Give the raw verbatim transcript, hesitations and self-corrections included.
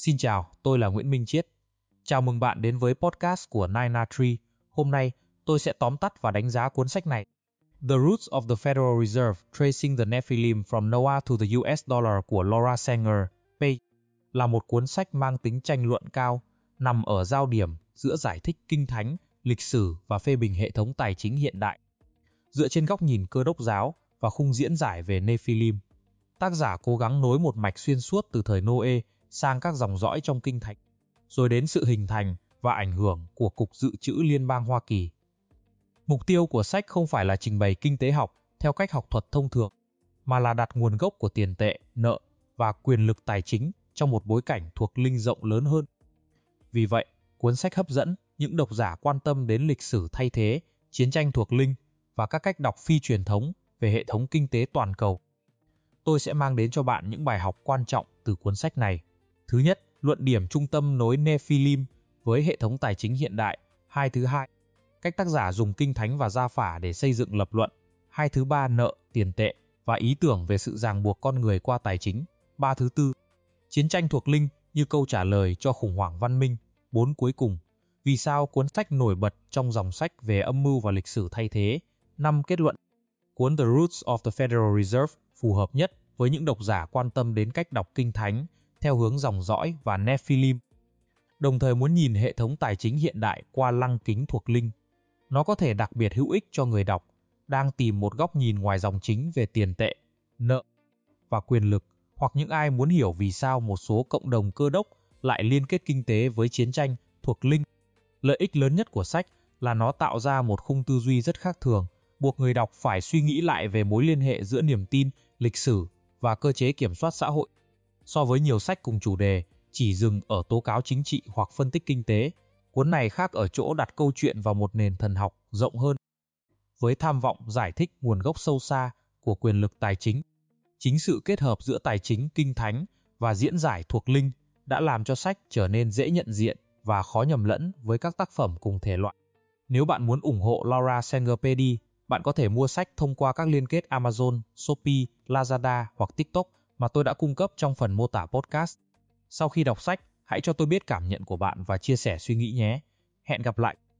Xin chào, tôi là Nguyễn Minh Chiết. Chào mừng bạn đến với podcast của nine a Tree. Hôm nay, tôi sẽ tóm tắt và đánh giá cuốn sách này. The Roots of the Federal Reserve, Tracing the Nephilim from Noah to the u ét Dollar của Laura Sanger, P. là một cuốn sách mang tính tranh luận cao, nằm ở giao điểm giữa giải thích kinh thánh, lịch sử và phê bình hệ thống tài chính hiện đại. Dựa trên góc nhìn cơ đốc giáo và khung diễn giải về Nephilim, tác giả cố gắng nối một mạch xuyên suốt từ thời Noe sang các dòng dõi trong kinh thánh, rồi đến sự hình thành và ảnh hưởng của Cục Dự trữ Liên bang Hoa Kỳ. Mục tiêu của sách không phải là trình bày kinh tế học theo cách học thuật thông thường, mà là đặt nguồn gốc của tiền tệ, nợ và quyền lực tài chính trong một bối cảnh thuộc linh rộng lớn hơn. Vì vậy, cuốn sách hấp dẫn những độc giả quan tâm đến lịch sử thay thế, chiến tranh thuộc linh và các cách đọc phi truyền thống về hệ thống kinh tế toàn cầu. Tôi sẽ mang đến cho bạn những bài học quan trọng từ cuốn sách này. Thứ nhất, luận điểm trung tâm nối Nephilim với hệ thống tài chính hiện đại. Hai thứ hai, cách tác giả dùng kinh thánh và gia phả để xây dựng lập luận. Hai thứ ba, nợ, tiền tệ và ý tưởng về sự ràng buộc con người qua tài chính. Ba thứ tư, chiến tranh thuộc linh như câu trả lời cho khủng hoảng văn minh. Bốn cuối cùng, vì sao cuốn sách nổi bật trong dòng sách về âm mưu và lịch sử thay thế. Năm kết luận, cuốn The Roots of the Federal Reserve phù hợp nhất với những độc giả quan tâm đến cách đọc kinh thánh theo hướng dòng dõi và Nephilim, đồng thời muốn nhìn hệ thống tài chính hiện đại qua lăng kính thuộc linh. Nó có thể đặc biệt hữu ích cho người đọc đang tìm một góc nhìn ngoài dòng chính về tiền tệ, nợ và quyền lực, hoặc những ai muốn hiểu vì sao một số cộng đồng cơ đốc lại liên kết kinh tế với chiến tranh thuộc linh. Lợi ích lớn nhất của sách là nó tạo ra một khung tư duy rất khác thường, buộc người đọc phải suy nghĩ lại về mối liên hệ giữa niềm tin, lịch sử và cơ chế kiểm soát xã hội. So với nhiều sách cùng chủ đề, chỉ dừng ở tố cáo chính trị hoặc phân tích kinh tế, cuốn này khác ở chỗ đặt câu chuyện vào một nền thần học rộng hơn. Với tham vọng giải thích nguồn gốc sâu xa của quyền lực tài chính, chính sự kết hợp giữa tài chính kinh thánh và diễn giải thuộc linh đã làm cho sách trở nên dễ nhận diện và khó nhầm lẫn với các tác phẩm cùng thể loại. Nếu bạn muốn ủng hộ Laura Sanger pê đê, bạn có thể mua sách thông qua các liên kết Amazon, Shopee, Lazada hoặc TikTok mà tôi đã cung cấp trong phần mô tả podcast. Sau khi đọc sách, hãy cho tôi biết cảm nhận của bạn và chia sẻ suy nghĩ nhé. Hẹn gặp lại!